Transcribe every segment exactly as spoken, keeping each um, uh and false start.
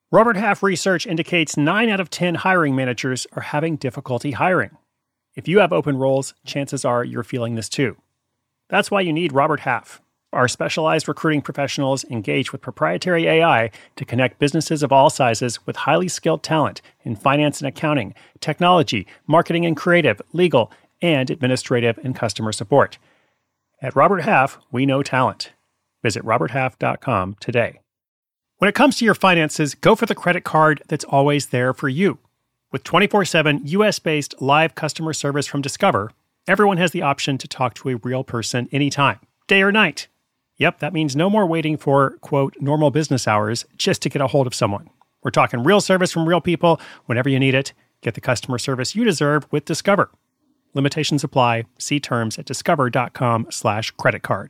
Robert Half research indicates nine out of ten hiring managers are having difficulty hiring. If you have open roles, chances are you're feeling this too. That's why you need Robert Half. Our specialized recruiting professionals engage with proprietary A I to connect businesses of all sizes with highly skilled talent in finance and accounting, technology, marketing and creative, legal, and administrative and customer support. At Robert Half, we know talent. Visit robert half dot com today. When it comes to your finances, go for the credit card that's always there for you. With twenty-four seven U S-based live customer service from Discover, everyone has the option to talk to a real person anytime, day or night. Yep, that means no more waiting for, quote, normal business hours just to get a hold of someone. We're talking real service from real people whenever you need it. Get the customer service you deserve with Discover. Limitations apply. See terms at discover.com slash credit card.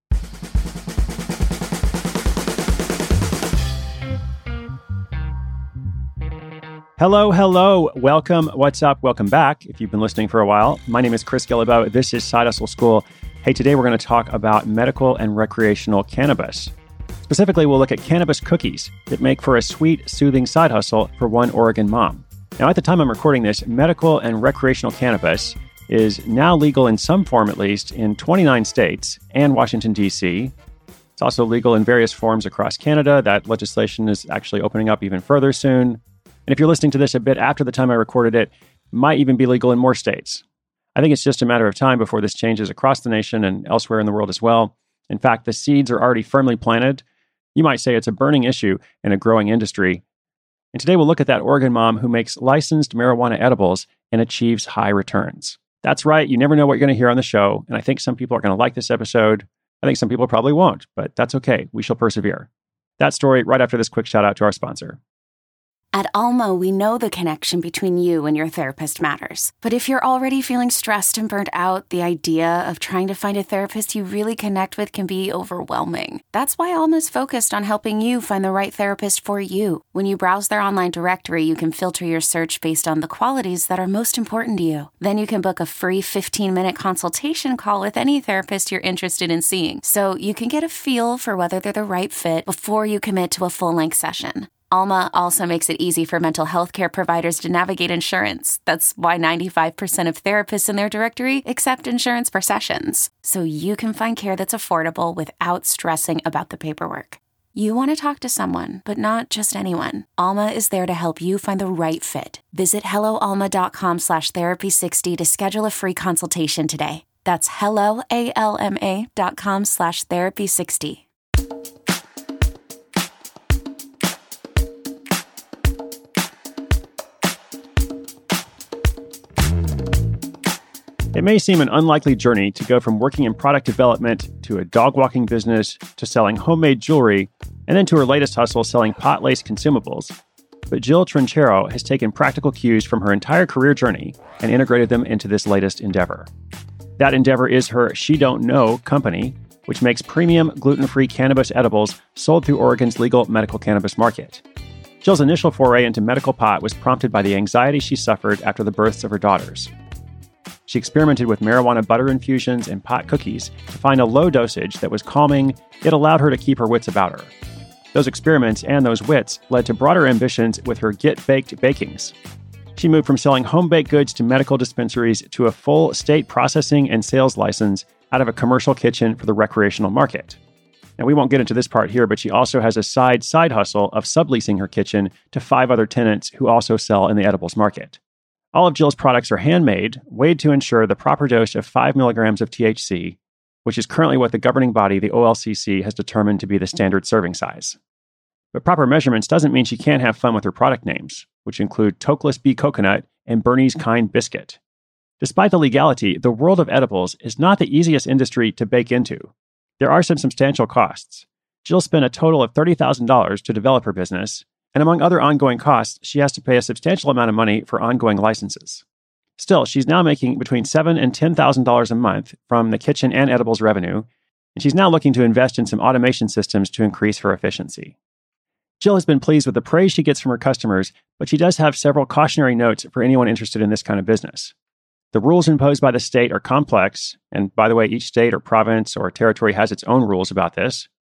Hello, hello. Welcome. What's up? Welcome back. If you've been listening for a while, my name is Chris Guillebeau. This is Side Hustle School. Hey, today we're going to talk about medical and recreational cannabis. Specifically, we'll look at cannabis cookies that make for a sweet, soothing side hustle for one Oregon mom. Now, at the time I'm recording this, medical and recreational cannabis is now legal in some form, at least, in twenty-nine states and Washington, D C. It's also legal in various forms across Canada. That legislation is actually opening up even further soon. And if you're listening to this a bit after the time I recorded it, it might even be legal in more states. I think it's just a matter of time before this changes across the nation and elsewhere in the world as well. In fact, the seeds are already firmly planted. You might say it's a burning issue in a growing industry. And today we'll look at that Oregon mom who makes licensed marijuana edibles and achieves high returns. That's right. You never know what you're going to hear on the show. And I think some people are going to like this episode. I think some people probably won't, but that's okay. We shall persevere. That story right after this quick shout out to our sponsor. At Alma, we know the connection between you and your therapist matters. But if you're already feeling stressed and burnt out, the idea of trying to find a therapist you really connect with can be overwhelming. That's why Alma's focused on helping you find the right therapist for you. When you browse their online directory, you can filter your search based on the qualities that are most important to you. Then you can book a free fifteen-minute consultation call with any therapist you're interested in seeing, so you can get a feel for whether they're the right fit before you commit to a full-length session. Alma also makes it easy for mental health care providers to navigate insurance. That's why ninety-five percent of therapists in their directory accept insurance for sessions, so you can find care that's affordable without stressing about the paperwork. You want to talk to someone, but not just anyone. Alma is there to help you find the right fit. Visit helloalma.com slash therapy60 to schedule a free consultation today. That's helloalma.com slash therapy60. It may seem an unlikely journey to go from working in product development to a dog walking business to selling homemade jewelry and then to her latest hustle selling pot lace consumables. But Jill Trinchero has taken practical cues from her entire career journey and integrated them into this latest endeavor. That endeavor is her She Don't Know company, which makes premium gluten-free cannabis edibles sold through Oregon's legal medical cannabis market. Jill's initial foray into medical pot was prompted by the anxiety she suffered after the births of her daughters. She experimented with marijuana butter infusions and pot cookies to find a low dosage that was calming, yet allowed her to keep her wits about her. Those experiments and those wits led to broader ambitions with her Get Baked bakings. She moved from selling home-baked goods to medical dispensaries to a full state processing and sales license out of a commercial kitchen for the recreational market. Now, we won't get into this part here, but she also has a side side hustle of subleasing her kitchen to five other tenants who also sell in the edibles market. All of Jill's products are handmade, weighed to ensure the proper dose of five milligrams of T H C, which is currently what the governing body, the O L C C, has determined to be the standard serving size. But proper measurements doesn't mean she can't have fun with her product names, which include Tokeless Bee Coconut and Bernie's Kind Biscuit. Despite the legality, the world of edibles is not the easiest industry to bake into. There are some substantial costs. Jill spent a total of thirty thousand dollars to develop her business, and among other ongoing costs, she has to pay a substantial amount of money for ongoing licenses. Still, she's now making between seven thousand dollars and ten thousand dollars a month from the kitchen and edibles revenue, and she's now looking to invest in some automation systems to increase her efficiency. Jill has been pleased with the praise she gets from her customers, but she does have several cautionary notes for anyone interested in this kind of business. The rules imposed by the state are complex, and by the way, each state or province or territory has its own rules about this.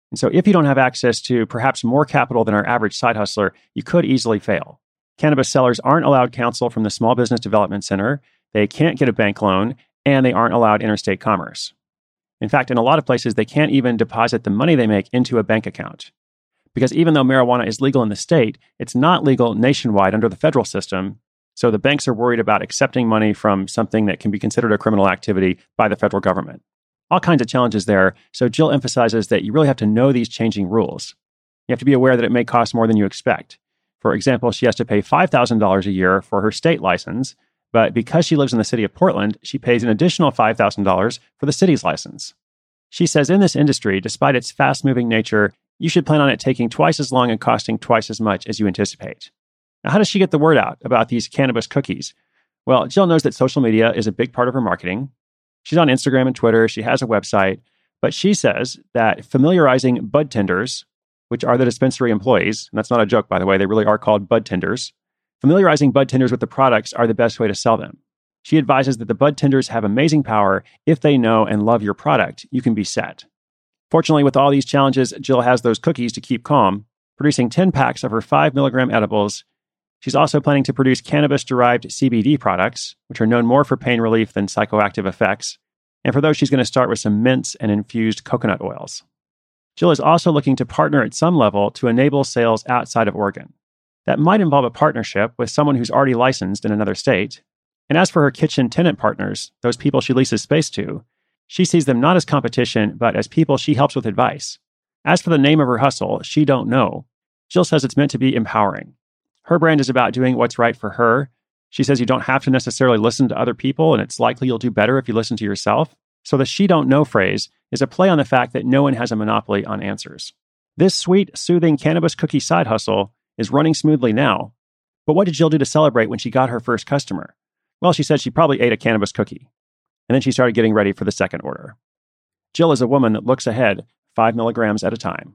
And so if you don't have access to perhaps more capital than our average side hustler, you could easily fail. Cannabis sellers aren't allowed counsel from the Small Business Development Center, they can't get a bank loan, and they aren't allowed interstate commerce. In fact, in a lot of places, they can't even deposit the money they make into a bank account. Because even though marijuana is legal in the state, it's not legal nationwide under the federal system, so the banks are worried about accepting money from something that can be considered a criminal activity by the federal government. All kinds of challenges there, so Jill emphasizes that you really have to know these changing rules. You have to be aware that it may cost more than you expect. For example, she has to pay five thousand dollars a year for her state license, but because she lives in the city of Portland, she pays an additional five thousand dollars for the city's license. She says in this industry, despite its fast-moving nature, you should plan on it taking twice as long and costing twice as much as you anticipate. Now, how does she get the word out about these cannabis cookies? Well, Jill knows that social media is a big part of her marketing. She's on Instagram and Twitter. She has a website. But she says that familiarizing bud tenders, which are the dispensary employees, and that's not a joke, by the way, they really are called bud tenders, familiarizing bud tenders with the products are the best way to sell them. She advises that the bud tenders have amazing power. If they know and love your product, you can be set. Fortunately, with all these challenges, Jill has those cookies to keep calm, producing ten packs of her five milligram edibles. She's also planning to produce cannabis-derived C B D products, which are known more for pain relief than psychoactive effects. And for those, she's going to start with some mints and infused coconut oils. Jill is also looking to partner at some level to enable sales outside of Oregon. That might involve a partnership with someone who's already licensed in another state. And as for her kitchen tenant partners, those people she leases space to, she sees them not as competition, but as people she helps with advice. As for the name of her hustle, She Don't Know, Jill says it's meant to be empowering. Her brand is about doing what's right for her. She says you don't have to necessarily listen to other people, and it's likely you'll do better if you listen to yourself. So the She Don't Know phrase is a play on the fact that no one has a monopoly on answers. This sweet, soothing cannabis cookie side hustle is running smoothly now. But what did Jill do to celebrate when she got her first customer? Well, she said she probably ate a cannabis cookie. And then she started getting ready for the second order. Jill is a woman that looks ahead, five milligrams at a time.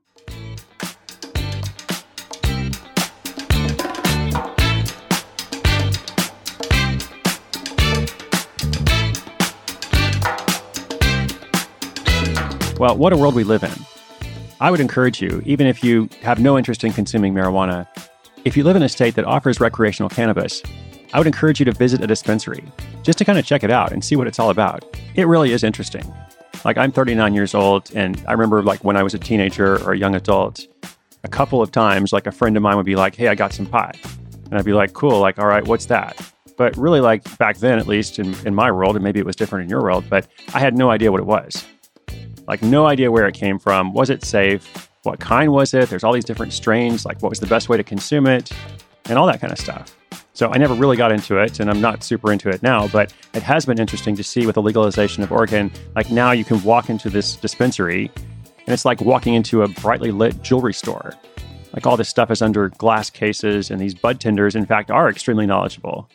Well, what a world we live in. I would encourage you, even if you have no interest in consuming marijuana, if you live in a state that offers recreational cannabis, I would encourage you to visit a dispensary just to kind of check it out and see what it's all about. It really is interesting. Like, I'm thirty-nine years old, and I remember like when I was a teenager or a young adult, a couple of times, like a friend of mine would be like, hey, I got some pot. And I'd be like, cool, like, all right, what's that? But really, like back then, at least in, in my world, and maybe it was different in your world, but I had no idea what it was. Like, no idea where it came from. Was it safe? What kind was it? There's all these different strains. Like, what was the best way to consume it? And all that kind of stuff. So I never really got into it, and I'm not super into it now, but it has been interesting to see with the legalization of Oregon, like now you can walk into this dispensary, and it's like walking into a brightly lit jewelry store. Like, all this stuff is under glass cases, and these bud tenders, in fact, are extremely knowledgeable.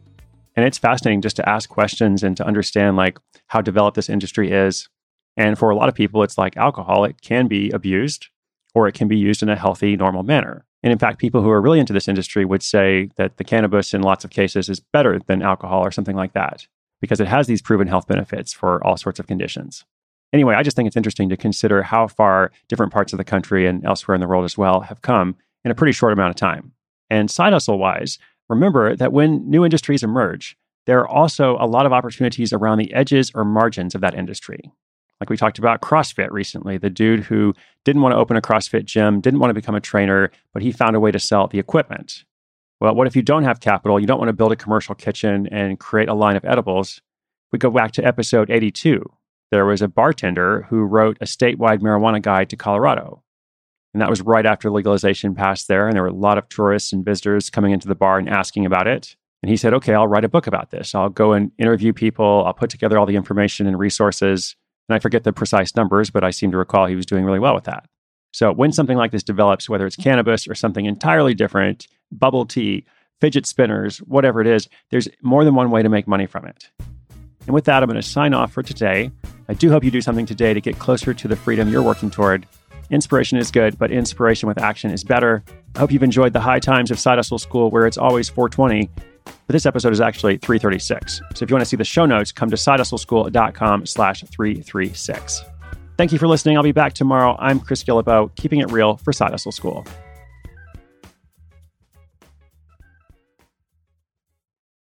And it's fascinating just to ask questions and to understand like how developed this industry is. And for a lot of people, it's like alcohol. It can be abused, or it can be used in a healthy, normal manner. And in fact, people who are really into this industry would say that the cannabis in lots of cases is better than alcohol or something like that, because it has these proven health benefits for all sorts of conditions. Anyway, I just think it's interesting to consider how far different parts of the country and elsewhere in the world as well have come in a pretty short amount of time. And side hustle-wise, remember that when new industries emerge, there are also a lot of opportunities around the edges or margins of that industry. Like we talked about CrossFit recently, the dude who didn't want to open a CrossFit gym, didn't want to become a trainer, but he found a way to sell the equipment. Well, what if you don't have capital, you don't want to build a commercial kitchen and create a line of edibles? We go back to episode eighty-two. There was a bartender who wrote a statewide marijuana guide to Colorado. And that was right after legalization passed there. And there were a lot of tourists and visitors coming into the bar and asking about it. And he said, okay, I'll write a book about this. I'll go and interview people. I'll put together all the information and resources. And I forget the precise numbers, but I seem to recall he was doing really well with that. So when something like this develops, whether it's cannabis or something entirely different, bubble tea, fidget spinners, whatever it is, there's more than one way to make money from it. And with that, I'm going to sign off for today. I do hope you do something today to get closer to the freedom you're working toward. Inspiration is good, but inspiration with action is better. I hope you've enjoyed the high times of Side Hustle School, where it's always four twenty. But this episode is actually three thirty-six. So if you want to see the show notes, come to sidehustleschool.com slash 336. Thank you for listening. I'll be back tomorrow. I'm Chris Guillebeau, keeping it real for Side Hustle School.